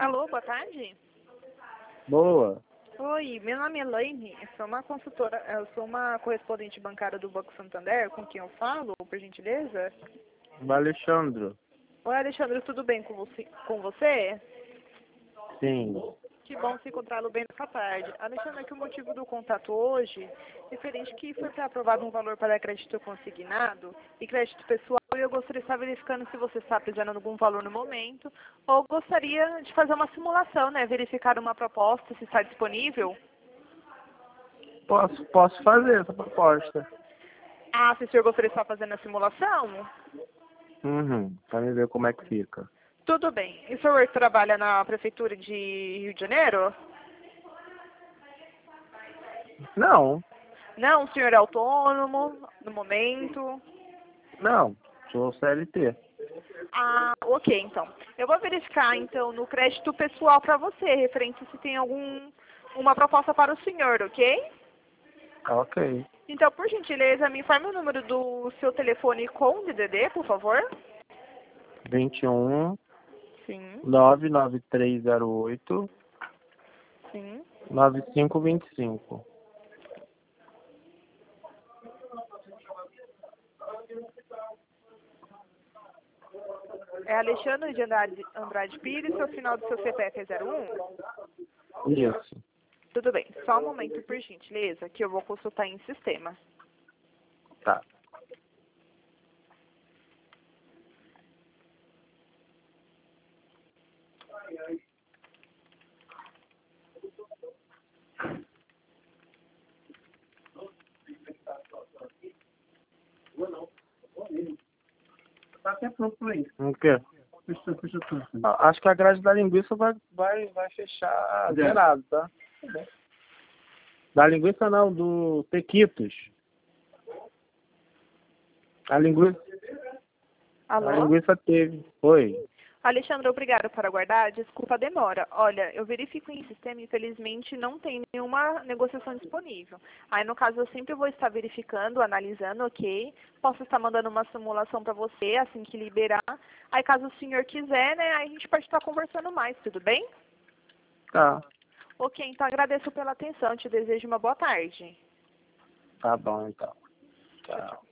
Alô, boa tarde. Boa. Oi, meu nome é Elaine, eu sou uma consultora, eu sou uma correspondente bancária do Banco Santander, com quem eu falo, por gentileza? Alexandre. Oi, Alexandre, tudo bem com você? Sim. Que bom se encontrá-lo bem nessa tarde. Alexandre, que o motivo do contato hoje, referente que foi aprovado um valor para crédito consignado e crédito pessoal, e eu gostaria de estar verificando se você está precisando de algum valor no momento, ou gostaria de fazer uma simulação, né? Verificar uma proposta, se está disponível. Posso fazer essa proposta. Ah, se o senhor gostaria de estar fazendo a simulação? Pra me ver como é que fica. Tudo bem. E o senhor trabalha na Prefeitura de Rio de Janeiro? Não. Não, o senhor é autônomo no momento? Não. Sou CLT. Ah, ok, então. Eu vou verificar, então, no crédito pessoal para você, referente se tem uma proposta para o senhor, ok? Ok. Então, por gentileza, me informe o número do seu telefone com DDD, por favor. 21 Sim, 99308 sim. 9525. É Alexandre de Andrade Pires, o final do seu CPF é 01? Isso. Tudo bem, só um momento, por gentileza, que eu vou consultar em sistema. Tá. Tá até pronto pra isso. O quê? Fecha tudo. Acho que a grade da linguiça vai fechar zerado, tá? Da linguiça não, do Tequitos. A linguiça Alô? teve. Oi. Alexandre, obrigada por aguardar. Desculpa a demora. Olha, eu verifico em sistema, infelizmente não tem nenhuma negociação disponível. Aí, no caso, eu sempre vou estar verificando, analisando, ok? Posso estar mandando uma simulação para você assim que liberar. Aí, caso o senhor quiser, né, aí a gente pode estar conversando mais, tudo bem? Tá. Ok, então agradeço pela atenção. Te desejo uma boa tarde. Tá bom, então. Tchau, Tchau. tchau.